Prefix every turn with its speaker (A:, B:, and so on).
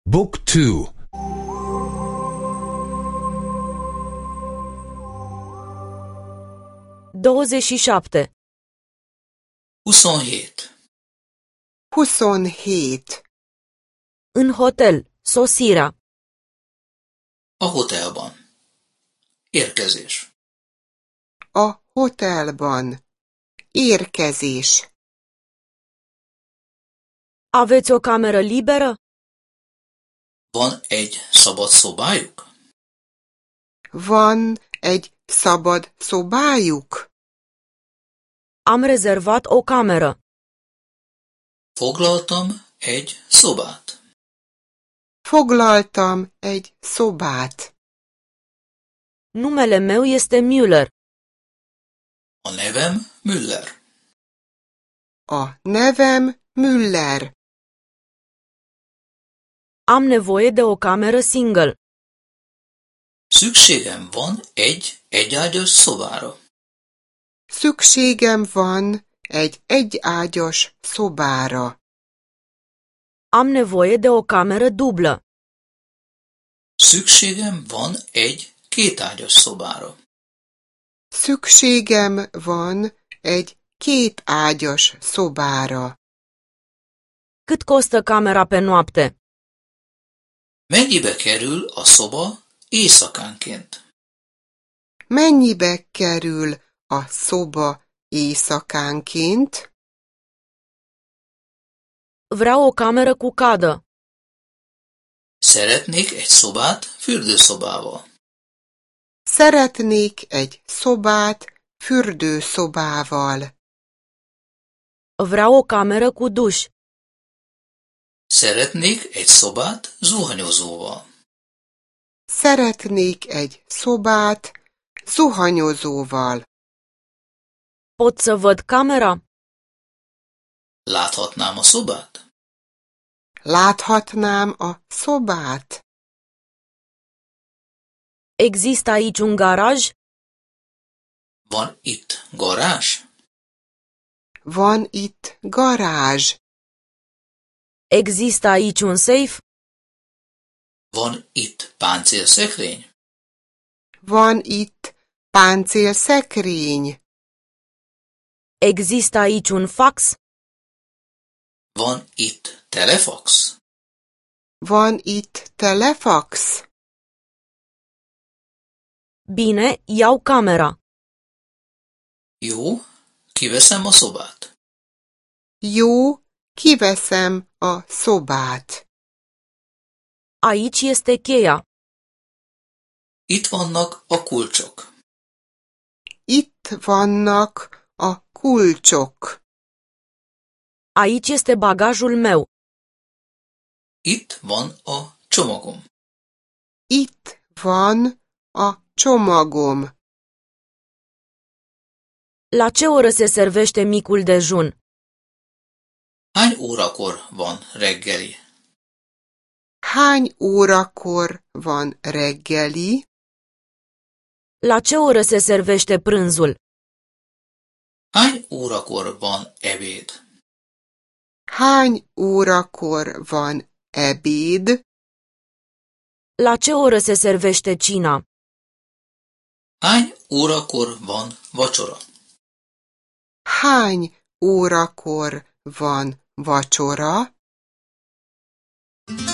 A: Book 2.
B: 27.
C: 27.
D: 27.
B: În hotel. Sosirea.
C: A hotelban. Érkezés.
D: A hotelban. Érkezés.
B: Aveți o cameră liberă?
C: Van egy szabad szobájuk?
D: Van egy szabad szobájuk?
B: Am rezervat o cameră.
C: Foglaltam egy szobát.
D: Foglaltam egy szobát.
B: Numele meu este Müller.
C: A nevem Müller.
D: A nevem Müller.
B: Am nevoie de o cameră single.
C: Szükségem van egy egyágyas szobára.
D: Szükségem van egy egyágyas szobára.
B: Am nevoie de o cameră dublă.
C: Szükségem van egy kétágyas szobára.
D: Szükségem van egy kétágyas szobára.
B: Cât costă camera pe noapte?
C: Mennyibe kerül a szoba éjszakánként?
D: Mennyibe kerül a szoba éjszakánként?
B: Vreau o cameră cu cadă.
C: Szeretnék egy szobát fürdőszobával.
D: Szeretnék egy szobát fürdőszobával.
B: Vreau o cameră cu duș.
C: Szeretnék egy szobát zuhanyozóval.
D: Szeretnék egy szobát zuhanyozóval.
B: Pot să văd camera?
C: Láthatnám a szobát?
D: Láthatnám a szobát?
B: Există aici un garaj?
C: Van itt garázs?
D: Van itt garázs.
B: Există aici un safe?
C: Van itt páncélszekrény?
D: Van itt páncélszekrény.
B: Există aici un fax?
C: Van itt telefax?
D: Van itt telefax.
B: Bine, iau camera.
C: Jó, kiveszem a szobát.
D: Jó, kiveszem a szobát.
B: Aici este cheia.
C: Itt vannak a kulcsok.
D: Itt vannak a kulcsok.
B: Aici este bagajul meu.
C: Itt van a csomagom.
D: Itt van a csomagom.
B: La ce oră se servește micul dejun?
C: Hány órakor van reggeli?
D: Hány órakor van reggeli?
B: La ce oră se servește prânzul?
C: Hány órakor van ebéd?
D: Hány órakor van ebéd?
B: La ce oră se servește cina?
C: Hány órakor van vacsora?
D: Hány órakor van vacsora?